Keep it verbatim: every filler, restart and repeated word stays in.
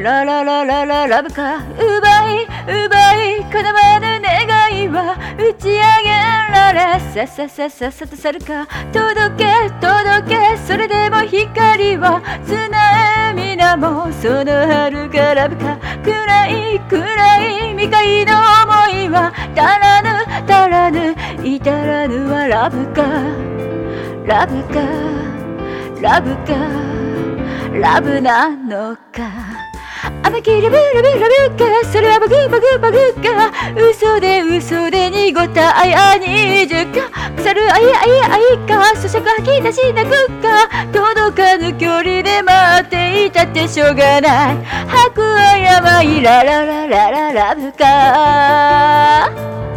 ララララララブか奪い奪い叶わぬ願いは打ち上げられさささささと去るか届け届けそれでも光は砂へ皆もその遥かラブか暗い暗い未開の想いは足らぬ足らぬ至らぬはラブかラブかラブかラブなのか甘きラブラブラブかそれはバグバグバグか嘘で嘘で濁った愛あにじゅうか腐る愛愛愛か咀嚼吐き出し泣くか届かぬ距離で待っていたってしょうがない白はやばいララララララブか